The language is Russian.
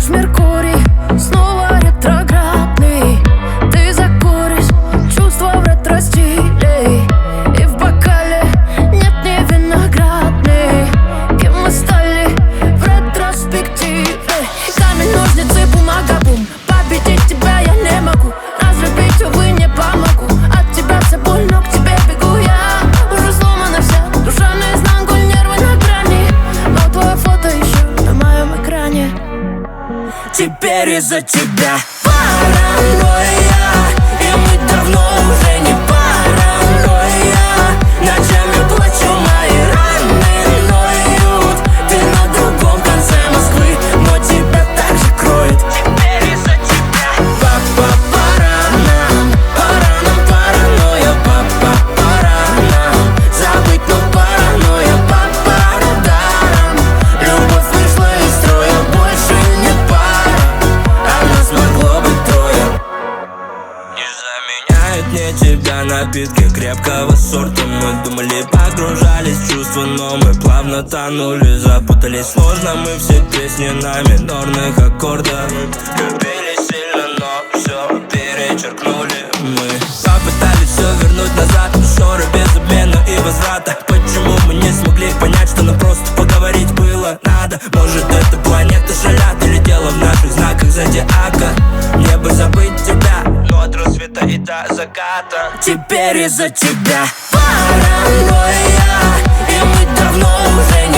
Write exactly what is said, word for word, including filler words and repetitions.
Меркурий снова ретроградный. Ты закуришь, чувства в ретро-стиле, и в бокале нет не виноградный. Кем мы стали в ретроспективе? Камень, ножницы, бумага, бум. Победить тебя я не могу, разлюбить, увы, не помогу. От тебя все больно, к тебе бегу я. Уже сломана вся душа наизнанку, нервы на грани, но твое фото еще на моем экране. Теперь из-за тебя паранойя, и мы давно уже не паранойя. Ночами плачу, мои раны ноют. Ты на другом конце Москвы, но тебя так же кроет. Теперь из-за тебя папа, пора нам, пора нам паранойя. Папа, пора нам забыть, но паранойя. Папа, радаром любовь вышла из строя, больше не пара, а нас могло быть трое. Не заменяют мне тебя напитки крепкого сорта. Мы думали, погружались в чувства, но мы плавно тонули. Запутались сложно мы все песни на минорных аккордах. Любили сильно, но все перечеркнули мы. Попытались все вернуть назад, но ссоры без обмена и возврата. Почему мы не смогли понять, что нам просто поговорить было надо? Может, это планета шалят, или дело в наших знаках зодиака? Мне бы забыть тебя, но от рассвета и до заката. Теперь из-за тебя паранойя, и мы давно уже